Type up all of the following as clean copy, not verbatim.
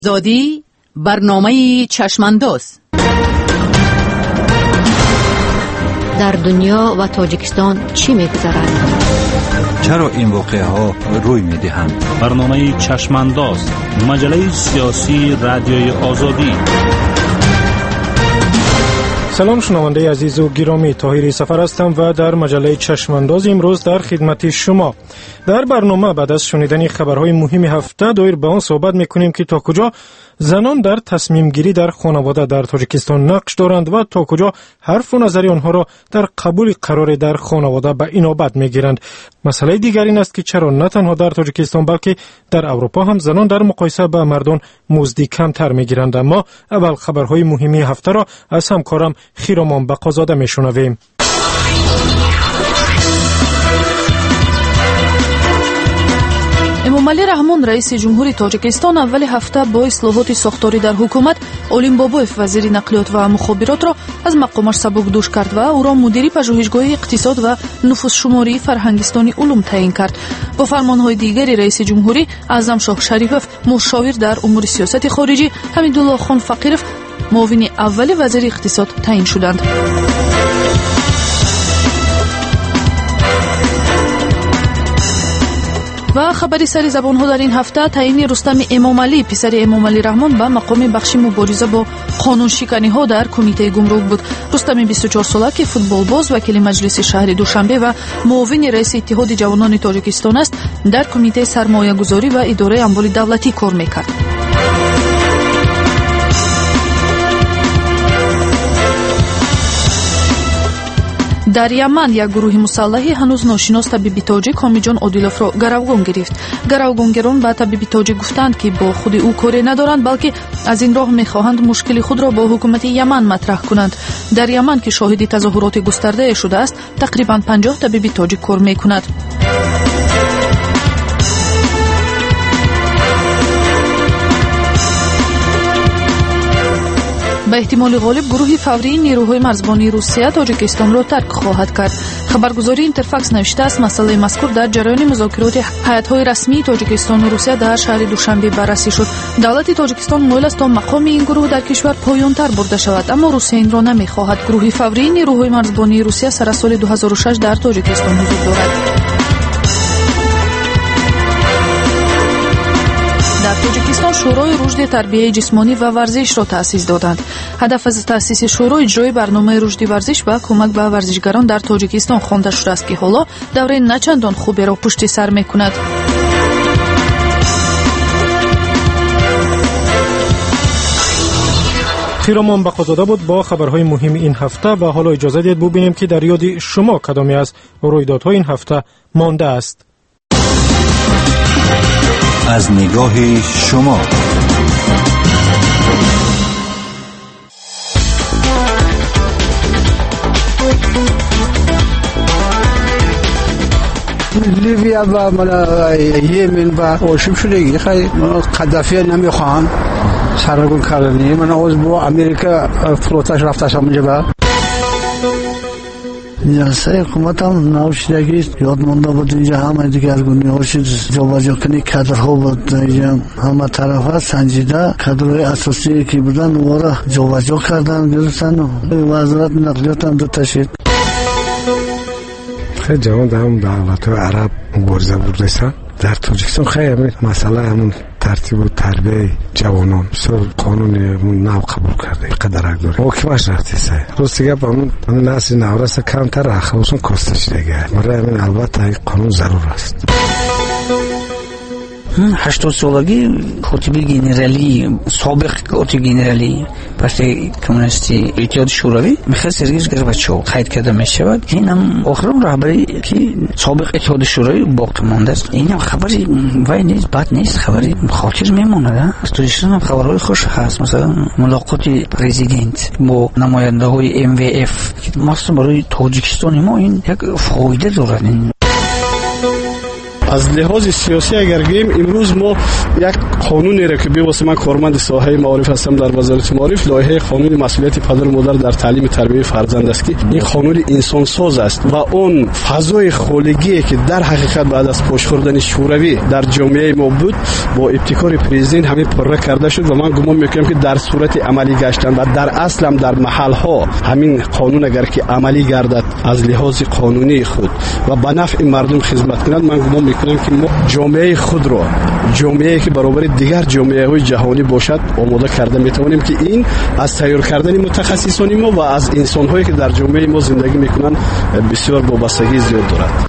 زادی برنامه چشمانداز. در دنیا و تاجیکستان چی می‌گذرد؟ چرا این واقعه ها روی می‌دهند؟ برنامه چشمانداز، مجله سیاسی رادیوی آزادی. سلام شنونده عزیز و گرامی، طاهری سفر هستم و در مجله چشمانداز امروز در خدمت شما. در برنامه بعد از شنیدن خبرهای مهم هفته دایر به آن صحبت میکنیم که تا کجا زنان در تصمیم گیری در خانواده در تاجیکستان نقش دارند و تا کجا حرف و نظر آنها را در قبول قرار در خانواده به انابت میگیرند. مسئله دیگر این است که چرا نه تنها در تاجیکستان بلکه در اروپا هم زنان در مقایسه با مردان مزد کمتر میگیرند. اما اول خبرهای مهم هفته را از همکارم خیرامان بقازاده میشنویم. эмомалӣ раҳмон раиси ҷумҳури тоҷикистон аввали ҳафта бо ислоҳоти сохторӣ дар ҳукумат олим бобоев вазири нақлиёт ва мухобиротро аз мақомаш сабукдӯш кард ва ӯро мудири пажӯҳишгоҳи иқтисод ва нуфузшумории фарҳангистони улум таъин кард. бо фармонҳои дигари раиси ҷумҳурӣ аъзамшоҳ шарифов мушовир дар умури сиёсати хориҷӣ, ҳамидуллохон фақиров муовини аввали вазири иқтисод таъин шуданд. ва хабари сари забонҳо дар ин ҳафта таъини Рустами Эмомалӣ, писари Эмомалӣ Раҳмон, ба мақоми бахши мубориза бо қонуншиканиҳо дар кумитаи гумрук буд. Рустами 24 сола ки футболбоз, вакили маҷлиси шаҳри Душанбе ва муовини раиси иттиҳоди ҷавонони Тоҷикистон аст, дар кумитаи сармоягузорӣ ва идораи амволи давлатӣ кор мекард. дар Яман як гурӯҳи мусаллаҳӣ ҳанӯз ношинос табиби тоҷик Ҳомиҷон Одиловро гаравгон гирифт. Гаравгонгерон ба табиби тоҷик гуфтанд ки бо худи ӯ коре надоранд, балки аз ин роҳ мехоҳанд мушкили худро бо ҳукумати Яман матраҳ кунанд. дар Яман ки шоҳиди тазоҳуроти густардае шудааст, тақрибан 50 табиби тоҷик кор мекунад. ба эҳтимоли ғолиб гурӯҳи фаврии нерӯҳои марзбонии Русия Тоҷикистонро тарк хоҳад кард. Хабаргузории Интерфакс навиштааст, масъалаи мазкур дар ҷараёни музокироти ҳайатҳои расмии Тоҷикистону Русия дар шаҳри Душанбе баррасӣ шуд. давлати Тоҷикистон моил аст то мақоми ин гурӯҳ дар кишвар поёнтар бурда шавад, аммо Русия инро намехоҳад. гурӯҳи фаврии нерӯҳои марзбонии Русия сар аз соли 2006 дар Тоҷикистон ҳузур дорад. дар Тоҷикистон шӯрои рушди тарбияи ҷисмонӣ ва варзишро таъсис доданд. ҳадаф аз таъсиси шӯро иҷрои барномаи рушди варзиш ва кӯмак ба варзишгарон дар Тоҷикистон хонда шудааст ки ҳоло давраи начандон хуберо пушти сар мекунад. خیرامان بقازاده بود با خبرهای مهم این هفته و حالا اجازه دید ببینیم که در یاد شما کدامی از رویدادهای این هفته مانده است. از نگاه شما لیبیا و یمن و آشوب شدگی خیلی قذافی نمیخوان سرنگون کردنی. من از با امریکا فلوتش رفتش همونجا با جلسه حکومت هم نوشیدگی یاد مونده بود. اینجا همه دیگرگونی هاشید جابجا کنی کادرها بود. اینجا همه طرف ها سنجیده کادرهای اساسی که بودن وارا جابجا کردن گرفتن و وزارت نقلیات هم دو تشید. خیلی جوان در هم دولت عرب مبارزه بود رسن. در تاجیکستان خیلی مسئله همون ترتیب و تربیه جوانان بسیار قانون نو قبول کرده قدرک داره حکمش رفتی سه روز دیگه با اون نسل نورست کمتر اخلاصون کستش دیگه برای همین البته این قانون ضرور است. 80 سالگی خطیبی گنرالی سابق خطیب گنرالی پارتی کمونیستی اتحاد شوروی میخواد سرگیج گورباچوف قید کرده میشود. این هم آخرین رهبری که سابق اتحاد شوروی باقی مانده است. این هم خبری وای نیست، بد نیست، خبری خاطر میمونه. توجیستان هم خبرهای خوش هست، مثلا ملاقات پرزیدنت با نماینده های MVF که مثلا برای تاجیکستان ما این یک فایده دارد. از لحاظ سیاسی اگر بگیم امروز ما یک قانونی را که بی‌واسطه من کارمند ساحه معارف هستم در وزارت معارف، لایحه قانون مسئولیت پدر و مادر در تعلیم تربیت فرزند است که این قانون انسان ساز است و اون فضای خولگی که در حقیقت بعد از پوش خوردن شوروی در جامعه ما بود با ابتکار پرزیدنت همین پره کرده شد و من گمان میکنم که در صورت عملی گشتن و در اصل هم در محل ها همین قانون اگر که عملی گردد از لحاظ قانونی خود و به نفع مردم خدمت کند، من گمان میکنم که ما جامعه خود را، جامعه که برابر دیگر جامعه های جهانی باشد، آماده کرده میتوانیم که این از تیار کردن متخصصان ما و از انسان هایی که در جامعه ما زندگی میکنند بسیار وابستگی زیاد دارد.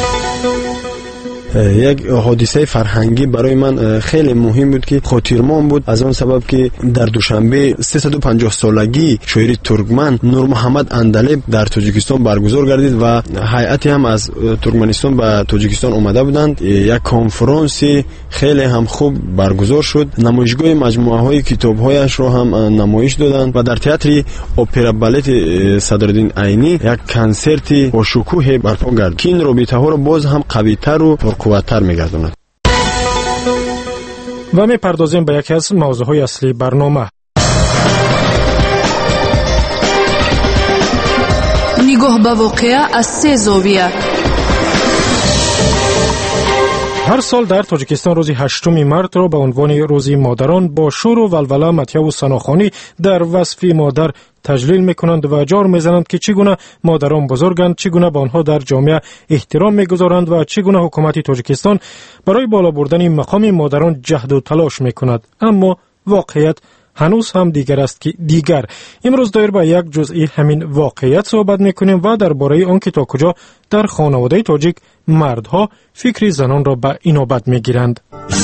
یک حادثه فرهنگی برای من خیلی مهم بود که خاطرمان بود، از آن سبب که در دوشنبه 350 سالگی شاعر ترکمن نور محمد اندلیب در تاجیکستان برگزار گردید و هیئتی هم از ترکمنستان به تاجیکستان اومده بودند. یک کنفرانس خیلی هم خوب برگزار شد. نمایشگاه مجموعه های کتاب هایش رو هم نمایش دادند و در تئاتر اپرا بالت صدرالدین عینی یک کنسرت با شکوه برپا گردید که این رابطه ها رو باز هم قوی‌تر و قوت‌تر می‌گرداند. و می‌پردازیم به یکی از موضوعهای اصلی برنامه. نگاه به واقعه از سه زاویه. هر سال در تاجیکستان روز 8 مارس را به عنوان روز مادران با شور و ولوله، مطیه و ثناخوانی در وصف مادر تجلیل میکنند و جار میزنند که چگونه مادران بزرگند، چگونه به آنها در جامعه احترام میگذارند و چگونه حکومت تاجیکستان برای بالا بردن مقام مادران جهد و تلاش میکند. اما واقعیت هنوز هم دیگر است که دیگر. امروز دایر به یک جزئی همین واقعیت صحبت میکنیم و درباره آن که تا کجا در خانواده تاجیک مردها فکر زنان را به اینابت میگیرند.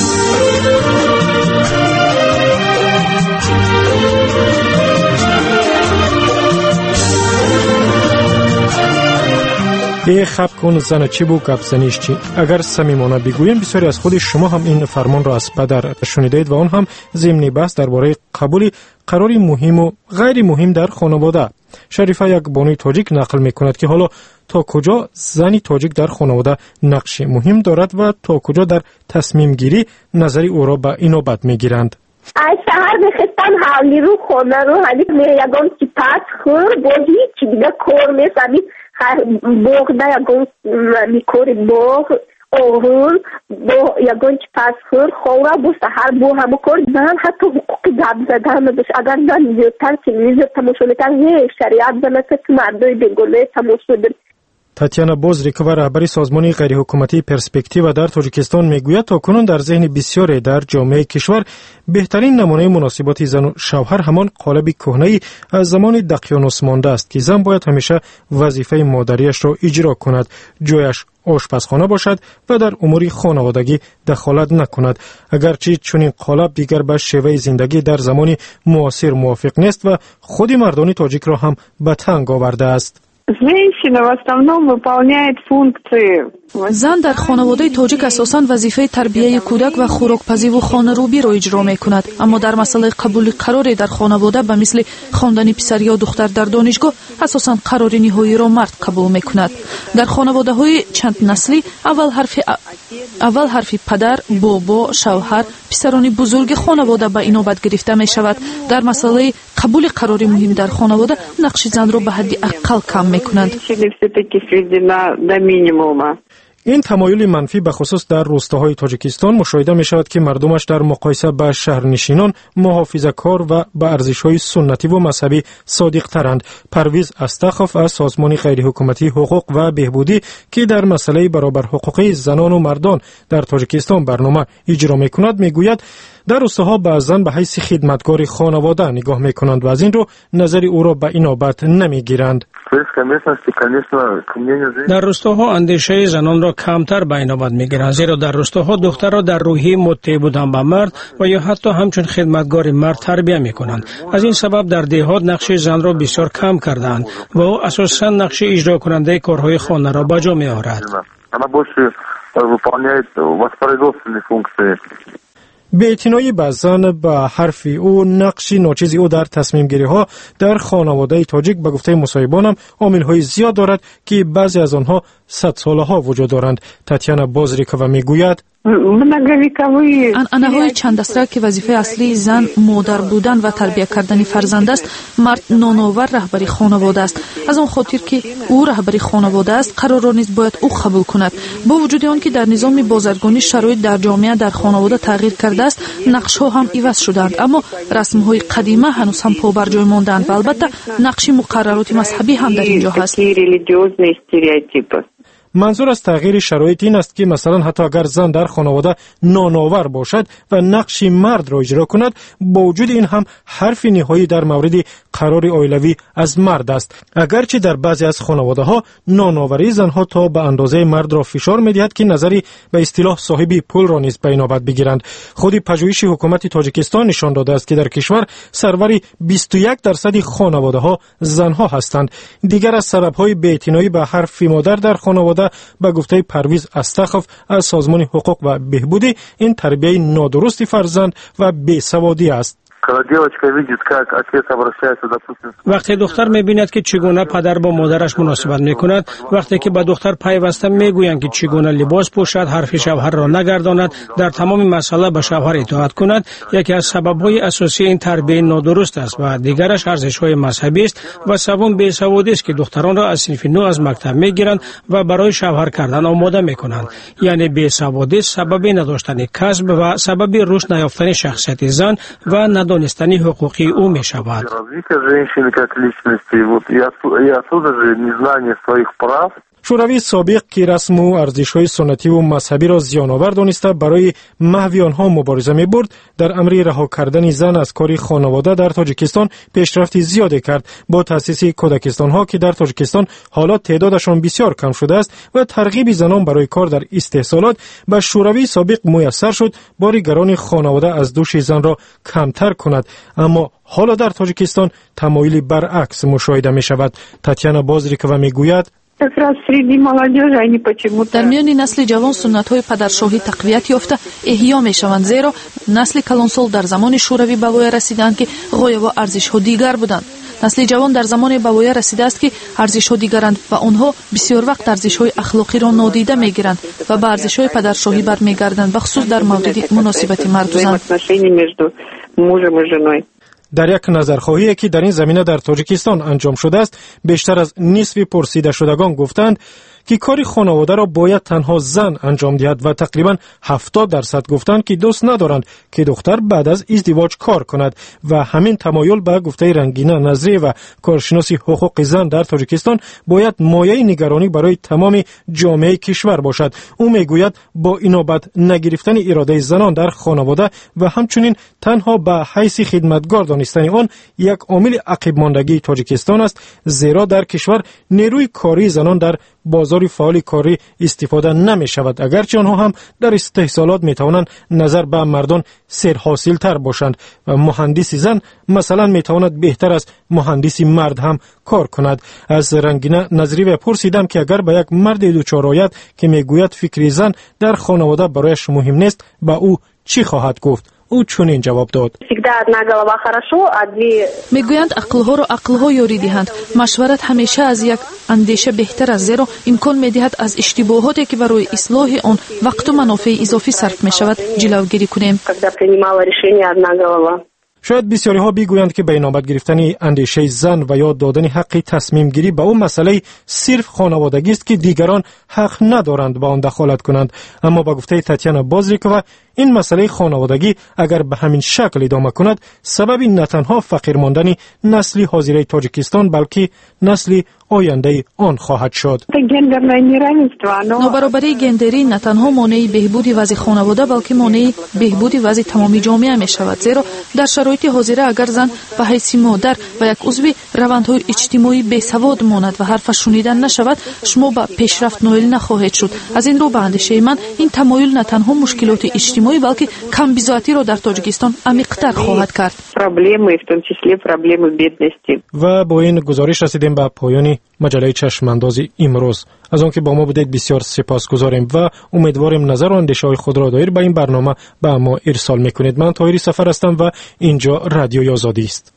ای خب کن زن چی بو گپ زنیش چی. اگر صمیمانه بگوییم بسیاری از خود شما هم این فرمان را از پدر شنیدید و آن هم ضمن بحث درباره قبول قراری مهم و غیر مهم در خانواده. شریفه یک بانوی تاجیک نقل میکند که حالا تا کجا زنی تاجیک در خانواده نقش مهم دارد و تا کجا در تصمیم گیری نظری او را به اینابت میگیرند. از شهر میخستم حولی رو خونه رو هلی یگان چی پس خور بودی چی دیگه کور میسمی بوغ دا یگان میکوری بوغ اوهون بو یگان چی پس خور خورا بو سهر بو همو کور زن حتی حقوقی گب زدن نداشت. اگر زن زیادتر سیویز تماشونیتر یه شریعت زنسه که مردای بگله تماشونیتر. تاتیانا بوزریکووا رهبر سازمان غیرحکومتی پرسپکتیو در تاجیکستان میگوید تاکنون در ذهن بسیاری در جامعه کشور بهترین نمونه مناسبات زن و شوهر همان قالب کهنه‌ای از زمان دقیانوس مانده است که زن باید همیشه وظیفه مادریش را اجرا کند، جایش آشپزخانه باشد و در امور خانوادگی دخالت نکند. اگرچه چنین قالب دیگر به شیوه زندگی در زمان معاصر موافق نیست و خود مردان تاجیک را هم به تنگ آورده است. زن در خانواده تاجیک اساساً وظیفه تربیه کودک و خوراکپزی و خانه‌روبی را اجرا می‌کند، اما در مسئله قبول قراری در خانواده به مثل خواندن پسر یا دختر در دانشگاه اساساً قرار نهایی را مرد قبول می‌کند. در خانواده‌های چند نسلی اول حرف پدر، بابا، شوهر، پسران بزرگ خانواده به اینابت گرفته می‌شود. در مسئله قبول قراری مهم در خانواده نقش زن را به حد اقل کم می‌کنند. این تمایل منفی به خصوص در روستاهای تاجیکستان مشاهده می شود که مردمش در مقایسه با شهرنشینان محافظه‌کار و به ارزش‌های سنتی و مذهبی صادق ترند. پرویز استخف از سازمان غیرحکومتی حقوق و بهبودی که در مسئله برابر حقوقی زنان و مردان در تاجیکستان برنامه اجرا می کند میگوید در روستاها به زن به حیث خدمتگار خانواده نگاه می کنند و از این رو نظر او را به اینابت نمی گیرند. در روستاها اندیشه زنان را کمتر به اینابت میگیرند، زیرا در روستاها دختر را در روحی مطیع بودن به مرد و یا حتی همچون خدمتگار مرد تربیت میکنند. از این سبب در دیهات نقش زن را بسیار کم کردند و او اساساً نقش اجرا کننده کارهای خانه را به جا میآورد. بی‌اعتنایی به زن به حرف او، نقش ناچیز او در تصمیم گیری ها در خانواده تاجیک به گفته مصاحبان هم عامل های زیاد دارد که بعضی از آنها 100 ساله ها وجود دارند. تاتیانا بازریکووا میگوید анъанаҳои чандастра ки вазифаи аслии зан модар будан ва тарбия кардани фарзанд аст, мард ноновар раҳбари хонавода аст. аз он хотир ки ӯ раҳбари хонавода аст, қарорро низ бояд ӯ қабул кунад. бо вуҷуди он ки дар низоми бозаргонӣ шароит дар ҷомеа дар хонавода тағйир кардааст, нақшҳо ҳам иваз шудаанд, аммо расмҳои қадима ҳанӯз ҳам побарҷой мондаанд ва албатта нақши муқаррароти мазҳабӣ ҳам дар ин ҷо ҳаст. منظور از تغییر شرایط این است که مثلا حتی اگر زن در خانواده نانآور باشد و نقش مرد را اجرا کند، با وجود این هم حرف نهایی در مورد قرار عائلوی از مرد است. اگرچه در بعضی از خانواده ها نانآوری زنها تا به اندازه مرد را فشار می‌دهد که نظری به اصطلاح صاحبی پول را نیز به نوبت بگیرند. خود پژوهش حکومت تاجیکستان نشان داده است که در کشور سرور 21% خانواده ها زنها هستند. دیگر از سبب‌های بی‌اعتنایی به حرف مادر در خانواده به گفته پرویز استخف از سازمان حقوق و بهبودی، این تربیت نادرست فرزند و بیسوادی است. وقتی دختر می‌بیند که چگونه پدر با مادرش مناسبت می‌کند، وقتی که به دختر پیوسته می‌گویند که چگونه لباس پوشد، حرف شوهر را نگرداند، در تمام مسائل به شوهر اطاعت کند، یکی از سبب‌های اساسی این تربیت نادرست است و دیگرش ارزش‌های مذهبی است و سوم بیسوادی است که دختران را از صنف نو از مکتب می‌گیرند و برای شوهر کردن آماده می‌کنند. یعنی بیسوادی سبب نداشتن کسب و سبب رشد نیافتن شخصیت زن و دانستنی حقوقی او می شود. شوروی سابق که رسم و ارزش‌های سنتی و مذهبی را زیان‌آور دانسته برای محو آنها مبارزه می‌برد، در امر رها کردن زن از کار خانواده در تاجیکستان پیشرفت زیادی کرد. با تأسیس کودکستان‌ها که در تاجیکستان حالا تعدادشان بسیار کم شده است و ترغیب زنان برای کار در استحصالات، به شوروی سابق میسر شد بار گران خانواده از دوش زن را کمتر کند. اما حالا در تاجیکستان تمایلی برعکس مشاهده می‌شود. تاتیانا بازریکووا میگوید در میان نسل جوان سنت‌های پدرشاهی تقویت یافته احیا می‌شوند، زیرا نسل کلانسال در زمان شوروی به وای رسیدند که غایه و ارزش‌ها دیگر بودند. نسل جوان در زمان به وای رسیده است که ارزش‌ها دیگرند و آنها بسیار وقت ارزش‌های اخلاقی را نادیده می‌گیرند و به ارزش‌های پدرشاهی برمیگردند، بخصوص در مورد مناسبت مرد و زن. در یک نظرخواهی که در این زمینه در تاجیکستان انجام شده است، بیشتر از نصف پرسیده شدگان گفتند که کار خانواده را باید تنها زن انجام دهد و تقریبا 70% گفتند که دوست ندارند که دختر بعد از ازدواج کار کند و همین تمایل به گفته رنگینه نظری و کارشناسی حقوق زن در تاجیکستان باید مایه نگرانی برای تمام جامعه کشور باشد. او میگوید با اینابت نگرفتن اراده زنان در خانواده و همچنین تنها به حیث خدمتگار دانستن آن یک عامل عقب ماندگی تاجیکستان است، زیرا در کشور نیروی کاری زنان در بازار فعال کاری استفاده نمی شود، اگرچه آنها هم در استحصالات می توانند نظر به مردان سرحاصل تر باشند و مهندس زن مثلا می تواند بهتر از مهندس مرد هم کار کند. از رنگینه نظری و پرسیدم که اگر به یک مرد دوچار آید که می گوید فکر زن در خانواده برایش مهم نیست، با او چی خواهد گفت؟ او چنین جواب داد: میگویند عقلها را عقلها یاری دهند. مشورت همیشه از یک اندیشه بهتر است، زیرا امکان میدهد از اشتباهاتی که برای اصلاح آن وقت و منافع اضافی صرف می شود جلوگیری کنیم. شاید بسیاری ها بگویند که به نوبت گرفتن اندیشه زن و یا دادن حق تصمیم گیری به اون مسئله صرف خانوادگی است که دیگران حق ندارند به آن دخالت کنند، اما با گفته تاتیانا بازریکووا این مسئله خانوادگی اگر به همین شکل ادامه کند سبب نه تنها فقیر ماندن نسل حاضره تاجیکستان بلکه نسل آینده آن خواهد شد. نابرابری گندری نه تنها مانع بهبود وضع خانواده بلکه مانع بهبود وضع تمامی جامعه می شود، زیرا در شرایط حاضره اگر زن به حیث مادر و یک عضو روندهای اجتماعی بیسواد ماند و حرفش شنیده نشود، شما به پیشرفت نائل نخواهید شد. از این رو به اندیشه من این تمایل نه تنها مشکلات اجتماعی بلکه کم بی‌ذاتی را در تاجیکستان عمیق‌تر خواهد کرد. و با این گزارش رسیدیم به پایان مجله چشمانداز امروز. از آنکه با ما بودید بسیار سپاسگزاریم و امیدواریم نظر و اندیشه‌های خود را دایر به این برنامه به ما ارسال میکنید. من طاهری سفر هستم و اینجا رادیوی آزادی است.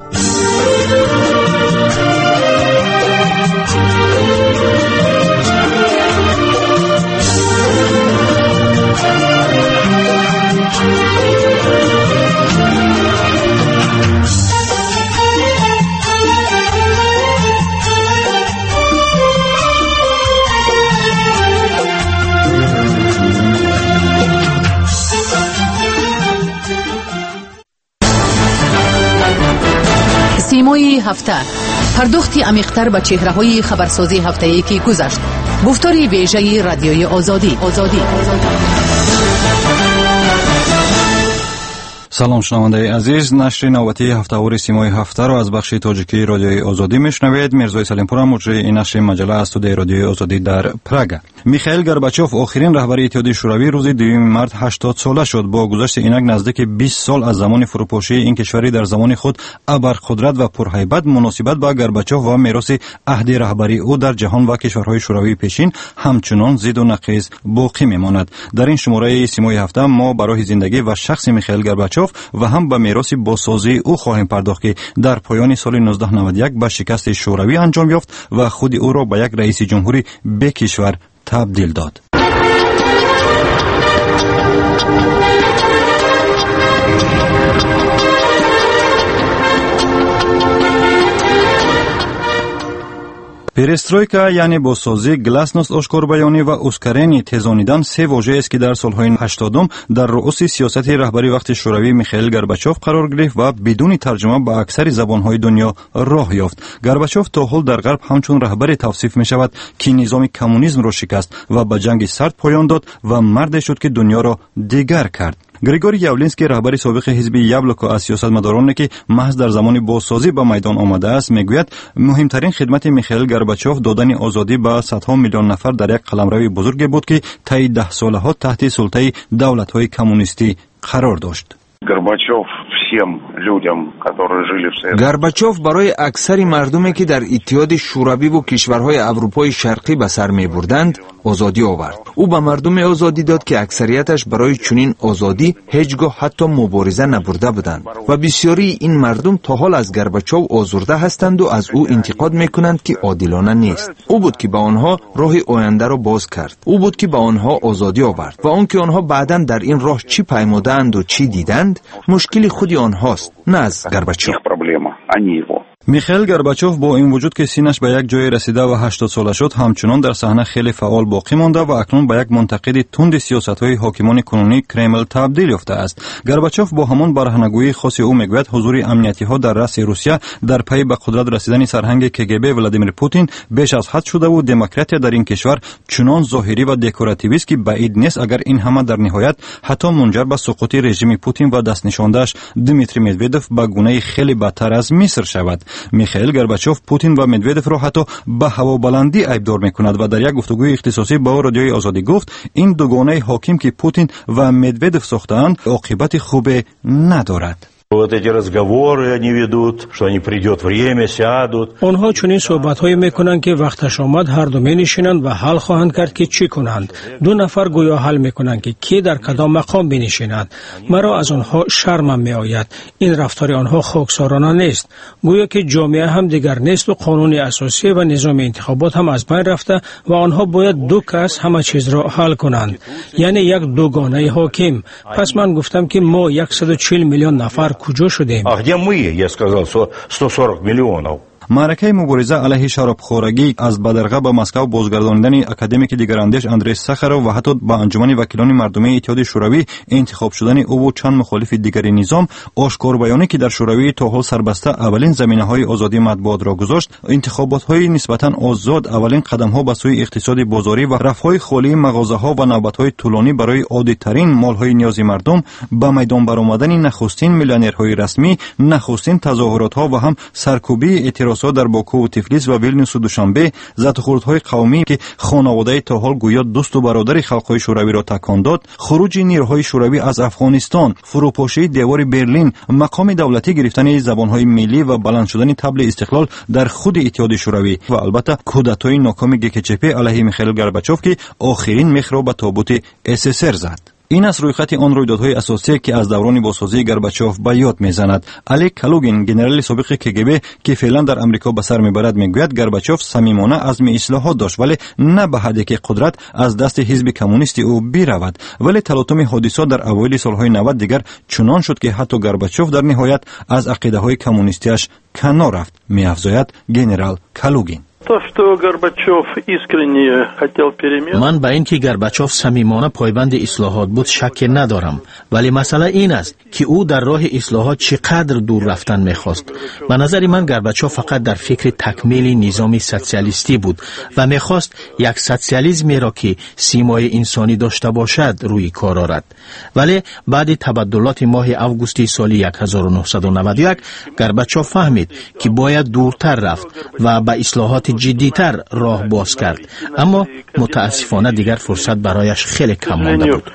سیمای هفته، پرداختی عمیق‌تر به چهره‌های خبرسازی هفته‌ای که گذشت. گفتاری ویژه رادیوی آزادی. سلام شنونده عزیز، نشر نوبتی هفته‌وار سیمای هفته را از بخش تاجیکی رادیوی آزادی میشنوید. میرزای سلیمپور مجری این نشر مجله از استودیوی رادیوی آزادی در پراگ. میخائیل گورباچوف آخرین رهبر اتحادیه شوروی روز 2 مارس 80 ساله شد. با گذشت اینک نزدیک 20 سال از زمان فروپاشی این کشوری در زمان خود ابرقدرت و پرهیبت، مناسبت با گورباچوف و میراث عهد رهبری او در جهان و کشورهای شوروی پیشین همچنان زید و نقیض باقی میماند. در این شماره سیمای هفته ما برای زندگی و شخص میخائیل گورباچوف و هم به میراث بازسازی او خواهیم پرداخت که در پایان سال 1991 به شکست شوروی انجام یافت و خود او را به یک رئیس جمهوری به کشور تبدیل داد. پرسترویکا یعنی بازسازی، گلاسنوست آشکاربیانی و اسکارینی تیزانیدن سه واژه است که در سالهای 80 در رؤوس سیاست رهبری وقت شوروی میخائیل گورباچوف قرار گرفت و بدون ترجمه به اکثر زبانهای دنیا راه یافت. گورباچوف تا حال در غرب همچون رهبری توصیف می شود که نظام کمونیسم را شکست و به جنگ سرد پایان داد و مردی شد که دنیا را دیگر کرد. گریگوری یاولینسکی رهبر سابق حزب یابلوکو از سیاستمدارانی که محض در زمان بازسازی به میدان آمده است میگوید مهمترین خدمت میخائیل گورباچوف دادن آزادی به صدها میلیون نفر در یک قلمرو بزرگ بود که طی 10 سالها تحت سلطه دولت‌های کمونیستی قرار داشت. گورباچوف برای اکثر مردمی که در اتحاد شوروی و کشورهای اروپای شرقی به سر می بردند آزادی آورد. او به مردم آزادی داد که اکثریتش برای چنین آزادی هیچگاه حتی مبارزه نبرده بودند و بسیاری این مردم تا حال از گورباچوف آزرده هستند و از او انتقاد میکنند که عادلانه نیست. او بود که به آنها راه آینده را باز کرد. او بود که به آنها آزادی آورد و آنکه آنها بعداً در این راه چی پیمودند و چی دیدند مشکل خود آنهاست، نه از گورباچوف. میخائیل گورباچوف با این وجود که سینش به یک جای رسیده و 80 ساله شد همچنان در صحنه خیلی فعال باقی مانده و اکنون به یک منتقد تند سیاست‌های حاکمان کنونی کرمل تبدیل یافته است. گورباچوف با همان برهنگویی خاص او میگوید حضور امنیتی‌ها در رأس روسیه در پی به قدرت رسیدن سرهنگ کگب ولادیمیر پوتین بیش از حد شده و دموکراسی در این کشور چنان ظاهری و دکوراتیوی است که بعید نیست اگر این همه در نهایت حتی منجر به سقوط رژیم پوتین و دست نشانده‌اش دمیتری مدودوف به گونه خیلی بدتر از مصر شود. میخائیل گورباچوف پوتین و مدودوف را حتی به هوابلندی ایبدار میکند و در یک گفتگوی اختصاصی با رادیوی آزادی گفت این دوگانه حاکم که پوتین و مدودوف ساختند عاقبت خوبی ندارد. آنها چنین صحبت‌هایی میکنند که وقتش آمد هر دو می‌نشینند و حل خواهند کرد که چی کنند. دو نفر گویا حل میکنند که کی در کدام مقام بنشیند. مرا از آنها شرمم میآید. این رفتار آنها خاکسارانه نیست. گویا که جامعه هم دیگر نیست و قانون اساسی و نظام انتخابات هم از بین رفته و آنها باید دو کس همه چیز را حل کنند. یعنی یک دوگانه حاکم. پس من گفتم که ما 140 میلیون نفر کجا شدیم؟ Я сказал, 140 миллионов. معرکه مبارزه علیه شرابخوری از بدرقه به مسکو بازگرداندن اکادمیک دیگراندیش اندری ساخاروف و حتی به انجمن وکیلان مردمی اتحاد شوروی انتخاب شدن او و چند مخالف دیگری نظام آشکار بیانی که در شوروی تا حال سربسته اولین زمینه‌های آزادی مطبوعات را گذاشت، انتخابات‌های نسبتاً آزاد، اولین قدم‌ها به سوی اقتصاد بازاری و رفاه خالی مغازه‌ها و نوبت‌های طولانی برای عادی‌ترین مال‌های نیازی مردم، به میدان برآمدن نخستین میلیونرهای رسمی، نخستین تظاهرات‌ها و هم سرکوبی اعتراض وارسا در باکو و تفلیس و ویلنیوس و دوشنبه ضدخوردهای قومی که خانواده تا حال گویا دوست و برادر خلق‌های شوروی را تکان داد، خروج نیروهای شوروی از افغانستان، فروپاشی دیوار برلین، مقام دولتی گرفتن زبانهای ملی و بلند شدن طبل استقلال در خود اتحاد شوروی و البته کودتای ناکام گکچپ علیه میخائیل گورباچوف که آخرین میخ را به تابوت SSR زد. این است رویخط آن رویدادهای اساسی که از دوران بازسازی گورباچوف به یاد میزند. الک کالوگین، ژنرال سابق KGB که فعلا در امریکا به سر میبرد، میگوید گورباچوف صمیمانه عزم اصلاحات داشت، ولی نه به حدی که قدرت از دست حزب کمونیستی او برود. ولی تلاطم حادثات در اوایل سالهای 90 دیگر چنان شد که حتی گورباچوف در نهایت از عقیده‌های کمونیستیش کنار رفت، می‌افزاید ژنرال کالوگین. من به اینکه گورباچوف صمیمانه پایبند اصلاحات بود شک ندارم، ولی مسئله این است که او در راه اصلاحات چقدر دور رفتن میخواست. به نظر من گورباچوف فقط در فکر تکمیل نظام سوسیالیستی بود و میخواست یک سوسیالیسمی را که سیمای انسانی داشته باشد روی کار آورد. ولی بعد تبدلات ماه آگوست سال 1991 گورباچوف فهمید که باید دورتر رفت و به اصلاحات جدیتر راه باز کرد، اما متاسفانه دیگر فرصت برایش خیلی کم مانده بود.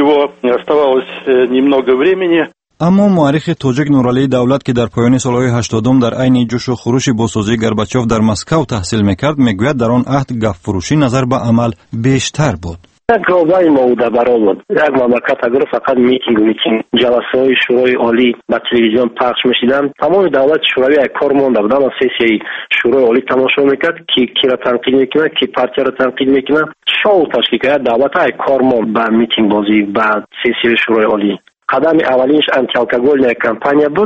اما مورخ تاجیک نورعلی دولت که در پایان سالهای 80 در عین جوش و خروش بازسازی گورباچوف در مسکو تحصیل میکرد، میگوید در آن عهد گپ فروشی نظر به عمل بیشتر بود. یک روزای موده برآمد. یک مملکت اگر فقط میتینگ جلسه‌های شورای عالی به تلویزیون پخش میشدند، تمام دولت شوروی یک کار مونده بود. اما سیاسی شورای عالی تماشا میکرد که کی را تنقید میکنه، کی پارتیا را تنقید میکنه، شو تشکیل کرد. دولت یک کار موند به میتینگ بازی بعد سیاسی شورای عالی. قدم اولینش آنتی الکل کمپانیا بود.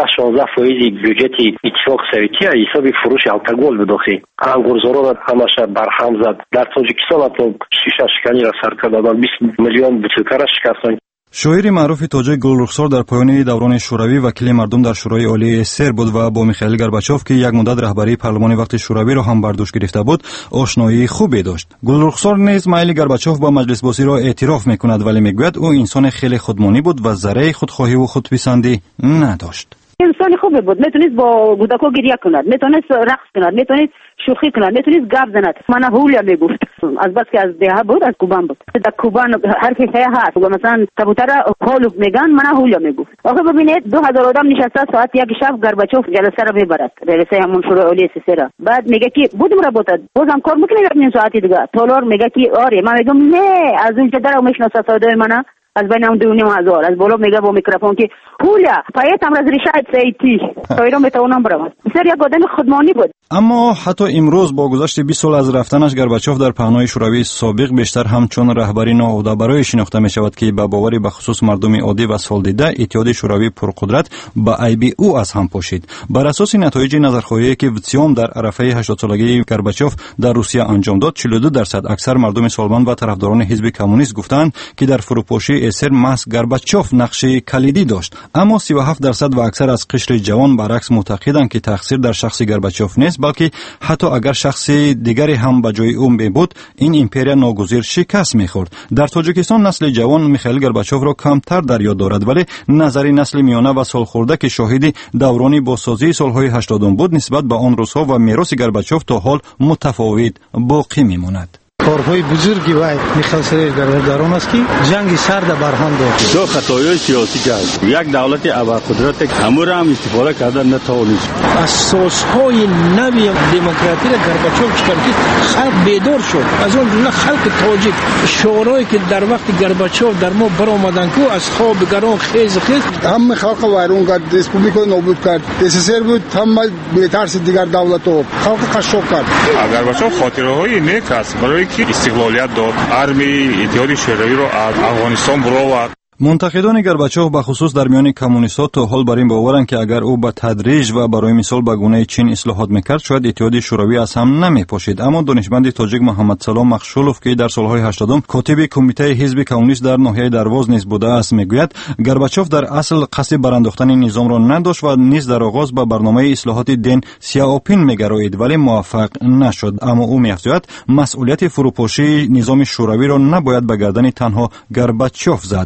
15-16% بودجه اتفاق سوویتی حساب فروش الکل بود. انگورزارا را همش برهم زد. در تاجیکستان حتی شیشه شکنی را سر کرد. 20 میلیون بوتلکه را شکستند. شاعر معروف تاجیک گلرخسار در پایان دوران شوروی وکیل مردم در شورای عالی SSR بود و با میخائیل گورباچوف که یک مدت رهبری پارلمان وقت شوروی را هم بر دوش گرفته بود آشنایی خوبی داشت. گلرخسار نیز میل گورباچوف با مجلس بازی را اعتراف میکند، ولی میگوید او انسان خیلی خودمانی بود و ذره خودخواهی و خودپسندی نداشت. انسان خوبی بود، میتونست با کودکا گریه کند، میتونست رقص کند، میتونست شوخی کند، میتونست گپ زند. من هولیا میگفت از بس که از دیها بود، از کوبان بود. در کوبان حرفی هست و مثلا کبوتر هولوب میگن، من هولیا میگفت. آخه ببینید 2000 آدم نشسته ساعت یک شب گورباچوف جلسه را میبرد، جلسه همون شورای عالی SSR. بعد میگه که بودم را بوده بازم کار میکنه یک نیم ساعتی دیگه. تالار میگه که آره، من میگم نه، از اونجا درو میشناسه صدای منه از بین اون 2,500 از بالا میگه با میکروفون که پولیا پایتم را ریشات سیتی تایرم بتونم برم. بسیار یک آدم خودمانی بود. اما حتی امروز با گذشت 20 سال از رفتنش گورباچوف در پهنای شوروی سابق بیشتر همچون رهبری ناآمده برای شناخته می شود که به باور به خصوص مردم عادی و سالدیده اتحاد شوروی پرقدرت با عیب او از هم پاشید. بر اساس نتایج نظرخواهی که ویتسیوم در عرفه 80 سالگی گورباچوف در روسیه انجام داد، 42% اکثر مردم سالمند و طرفداران حزب کمونیست گفتند که در فروپاشی SSR محض گورباچوف نقش کلیدی داشت. اما 37% و اکثر از قشر جوان برعکس معتقدند که تقصیر در شخص گورباچوف نیست، بلکه حتی اگر شخص دیگری هم به جای او بود، این امپریا ناگزیر شکست می‌خورد. در تاجیکستان نسل جوان میخائیل گورباچوف را کمتر در یاد دارد، ولی نظر نسل میانه و سالخورده که شاهد دوران بازسازی سالهای 80 بود نسبت به آن روزها و میراث گورباچوف تا حال متفاوت باقی میماند. کارهای بزرگی وای میخائیل سرگرمی در آن است که جنگ سرد برهم داشت. دو خطاهای سیاسی کرد. یک دولت ابرقدرت همو را هم استفاده کردن نتوانست. اساسهای نوی دموکراسی را گورباچوف چیکار کرد؟ خلق بیدار شد. از اون جمله خلق تاجیک شورایی که در وقت گورباچوف در ما برآمدند کو از خواب گران خیز همه خلق ویران کرد، ریسپوبلیکو نابود کرد. SSR بود هم بهترس دیگر دولت‌ها خلق قشق کرد. گورباچوف خاطره‌های نیک است برای استقلالیت داد. ارمی اتحاد شوروی را از افغانستان برآورد. منتقدان گورباچوف به خصوص در میان کمونیست‌ها تا حال بر این باورند که اگر او به تدریج و برای مثال به گونه چین اصلاحات میکرد شاید اتحاد شوروی از هم نمیپاشید. اما دانشمند تاجیک محمد سلام مخشولوف که در سالهای 80 کاتب کمیته حزب کمونیست در ناحیه درواز نیز بوده است میگوید گورباچوف در اصل قصد برانداختن نظام را نداشت و نیز در آغاز به برنامه اصلاحات دن سیاوپین میگرایید ولی موفق نشد. اما او میافزاید مسئولیت فروپاشی نظام شوروی را نباید به گردن تنها گورباچوف زد.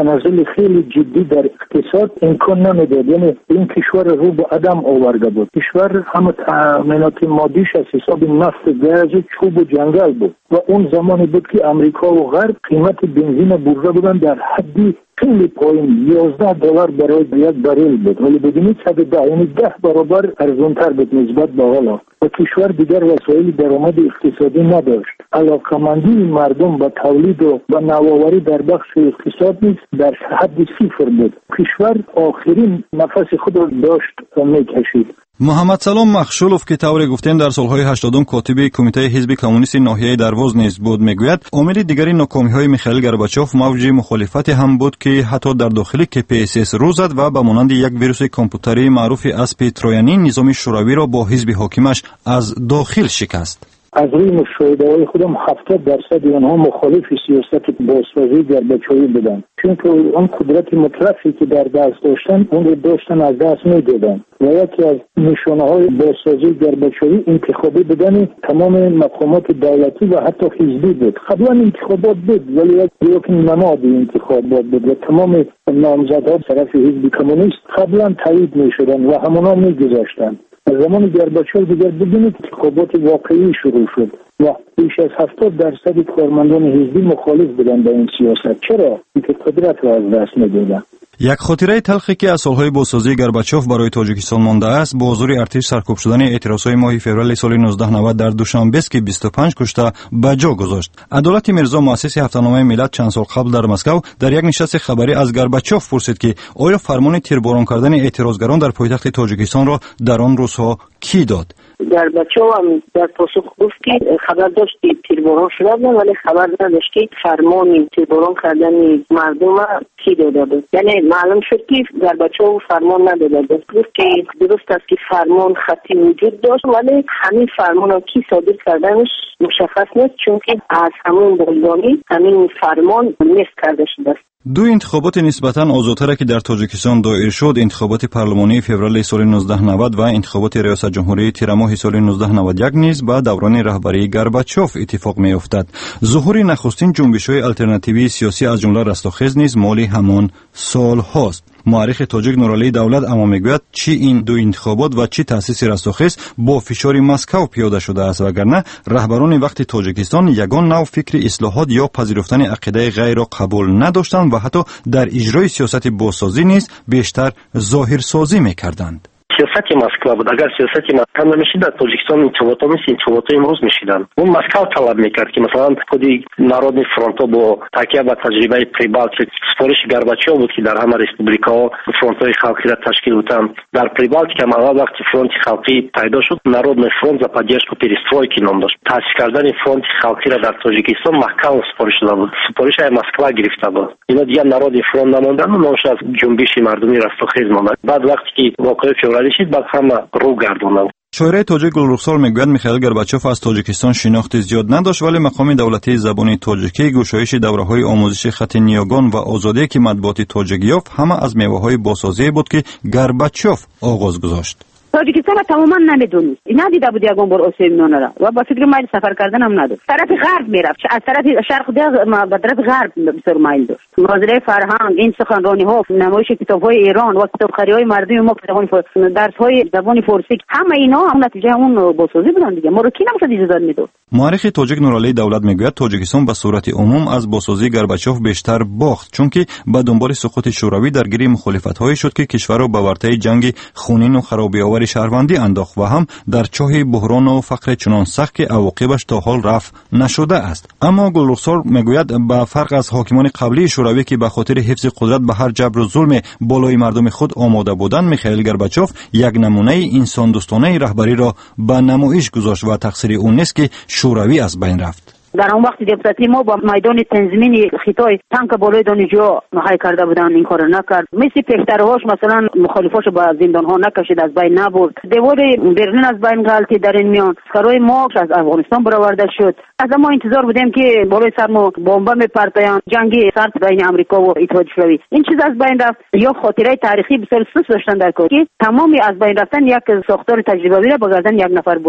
تنزل خیلی جدی در اقتصاد امکان نمیداد. یعنی این کشور رو به عدم آورده بود. کشور همه تامینات مادیش از حساب نفت، گاز، چوب و جنگل بود و اون زمانی بود که امریکا و غرب قیمت بنزین برده بودن در حدی خیلی پایین، $11 برای یک بریل بود، ولی ببینید 110، یعنی 10 برابر ارزانتر بود نسبت به حالا. و کشور دیگر وسایل درآمد اقتصادی نداشت. علاقمندی مردم به تولید و به نوآوری در بخش اقتصاد نیز در حد صفر بود. کشور آخرین نفس خود را داشت میکشید. محمد سلام مخشولوف که طور گفتیم در سالهای 80 کاتب کمیته حزب کمونیست ناحیه دروازه نیز بود میگوید عامل دیگری ناکامی‌های میخائیل گورباچوف موج مخالفت هم بود که حتی در داخل KPSS رو زد و به مانند یک ویروس کامپیوتری معروف اسب ترویانی نظام شوروی را با حزب حاکمش از داخل شکست. از روی مشاهده‌های خودم 70% آنها مخالف سیاست بازسازی گورباچوفی بودند، چون آن قدرت مطلقی که در دست داشتن اون رو داشتن از دست میدادن و یکی از نشانه‌های بازسازی گورباچوفی انتخابی بودن تمام مقامات دولتی و حتی حزبی بود. قبلا انتخابات بود ولی یک نماد انتخابات بود و تمام نامزدها طرف حزب کمونیست قبلا تایید می‌شدند و همونا می‌گذاشتند. زمان گورباچوف دیگر ببینید انتخابات واقعی شروع شد و بیش از 70% کارمندان حزبی مخالف بودند با این سیاست. چرا؟ اینکه قدرت را از دست می‌دادند. یک خاطره تلخی که از سالهای بازسازی گورباچوف برای تاجیکستان مانده است با حضور ارتش سرکوب شدن اعتراضهای ماه فوریه سال 1990 در دوشنبه است که 25 کشته به جا گذاشت. عدالت میرزا مؤسس هفته‌نامه ملت چند سال قبل در مسکو در یک نشست خبری از گورباچوف پرسید که آیا فرمان تیرباران کردن اعتراضگران در پایتخت تاجیکستان را در آن روزها کی داد؟ گورباچوف هم در پاسخ گفت که خبر داشت که تیرباران شده ولی خبر نداشت که فرمان تیرباران کردن مردم کی داده بود. یعنی معلوم شد که گورباچوف فرمان نداده بود. گفت که درست است که فرمان خطی وجود داشت ولی همین فرمان ها کی صادر کردنش مشخص نیست، چون که از همون بلدانی همین فرمان نیست کرده شده است. دو انتخابات نسبتاً آزادتر که در تاجیکستان دایر شد، انتخابات پارلمانی فوریه سال 1990 و انتخابات ریاست جمهوری تیر ماه سال 1991 نیز با دوران رهبری گورباچوف اتفاق می‌افتاد. ظهور نخستین جنبش‌های آلترناتیوی سیاسی از جمله رستاخیز نیز مال همان سال هاست. مورخ تاجیک نورعلی دولت اما میگوید چی این دو انتخابات و چی تأسیس رستاخیز با فشار مسکو پیاده شده است، وگرنه رهبران وقت تاجیکستان یگان نوع فکر اصلاحات یا پذیرفتن عقیده غیر را قبول نداشتند و حتی در اجرای سیاست بازسازی نیز بیشتر ظاهرسازی میکردند. سیاست مسکو بود. اگر سیاست مسکو نمیشد در تاجیکستان انتخابات مثل انتخابات امروز میشدن. اون مسکو طلب میکرد که مثلا خودی نارودنی فرونت با تکیه بر تجربه پریبالتیک سفارش گورباچوف بود که در همه ریسپوبلیکا فرونت‌های خلقی را تشکیل دادن. در پریبالتیک هم اول وقتی فرونت خلقی پیدا شد نارودنی فرونت за поддержку перестройки نام داشت. تأسیس کردن فرونت خلقی را در تاجیکستان محکم سفارش داده بود. سفارش های مسکو گرفته بود. اینا دیگه نارودنی فرونت نموندن و نامش از جنبش مردمی رستاخیز ماند. بعد وقتی که واقعه فوریه شد بعد همه رو گردوندن. شاعر تاجیک گلرخسار میگوید میخائیل گورباچوف از تاجیکستان شناخت زیاد نداشت ولی مقام دولتی زبان تاجیکی گشایش دوره‌های آموزش خط نیاگان و آزادی که مطبوعات تاجیک یافت همه از میوه‌های بازسازی بود که گورباچوف آغاز گذاشت. تاجیکستان تماما نمیدونست، ندیده بود یگان بار آسیب را و با فکر مایل سفر کردن هم نداشت. طرف غرب میرفت، از طرف شرق به طرف غرب بسیار مایل داشت. مناظره فرهنگ، این سخنرانی ها، نمایش کتاب های ایران و کتابخوانی های مردم ما، درس های زبان فارسی، همه اینا هم نتیجه اون بازسازی بودن دیگه. ما رو کی نمیشه اجازه میداد. مورخ تاجیک نورعلی دولت میگوید تاجیکستان به صورت عموم از بازسازی گورباچوف بیشتر باخت، چون که به دنبال سقوط شوروی درگیر مخالفت‌هایی شد که کشور را به ورطه جنگ خونین و خرابی‌آور شهروندی انداخت و هم در چاه بحران و فقر چنان سخت که عواقبش تا حال رفع نشده است. اما گلرخسار میگوید به فرق از حاکمان قبلی شوروی که به خاطر حفظ قدرت به هر جبر و ظلم بالای مردم خود آماده بودند، میخائیل گورباچوف یک نمونه انسان دوستانه رهبری را به نمایش گذاشت و تقصیر او نیست که شوروی از بین رفت. در اون وقت دپوتاتی ما با میدان تنظیمی خطای تانک بالای دانشجو محای کرده بودن، این کار نکرد. مثل پیشترهاش مثلا مخالفاش با زندان ها نکشید، از بین نبرد. دیوار برلین از بین غلطی در این میان. سرای ما از افغانستان برآورده شد. از ما انتظار بودیم که بالای سر ما بمب میپرتایان، جنگی سرد بین امریکا و اتحادیه شوروی. این چیز از بین رفت. یا خاطره تاریخی بسیار سست داشتن در کار که تمامی از بین رفتن یک ساختار تجربوی را با گردن یک نفر برد.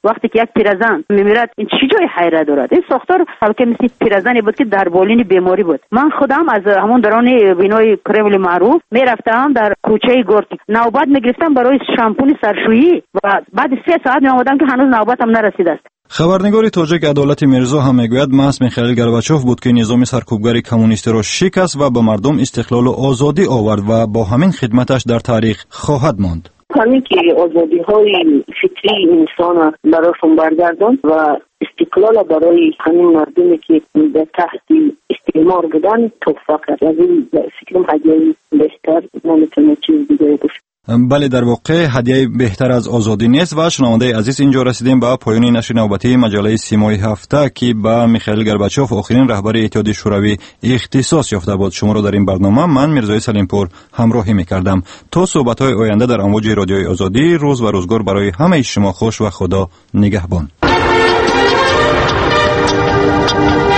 وقتی که یک پیرزن میمیرد این چه جای حیرت دارد؟ این ساختار حالکه مثل پیرزنی بود که در بالین بیماری بود. من خودم از همون درون بینای کرمل معروف میرفتم در کوچه گورکی نوبت میگرفتم برای شامپون سرشویی و بعد 3 ساعت میآمدم که هنوز نوبتم نرسیده است. خبرنگار تاجیک عدالت میرزا هم میگوید محض میخائیل گورباچوف بود که نظام سرکوبگر کمونیستی را شکست و به مردم استقلال و آزادی آورد و با همین خدمتش در تاریخ خواهد ماند. همین که آزادی های فطری انسان براشون برگردان و استقلال برای همین مردمی که در تحت استعمار بودن توفیق کرد. از این فکرم هدیه بهتر نمیتونه چیز دیگه باشه. بله، در واقع هدیه بهتر از آزادی نیست. و شنونده عزیز، اینجا رسیدیم به پایان نشر نوبتی مجله سیمای هفته که به میخائیل گورباچوف آخرین رهبر اتحاد شوروی اختصاص یافته بود. شما را در این برنامه من میرزای سلیمپور همراهی میکردم. تا صحبت‌های آینده در امواج رادیوی آزادی، روز و روزگار برای همه شما خوش و خدا نگهبان.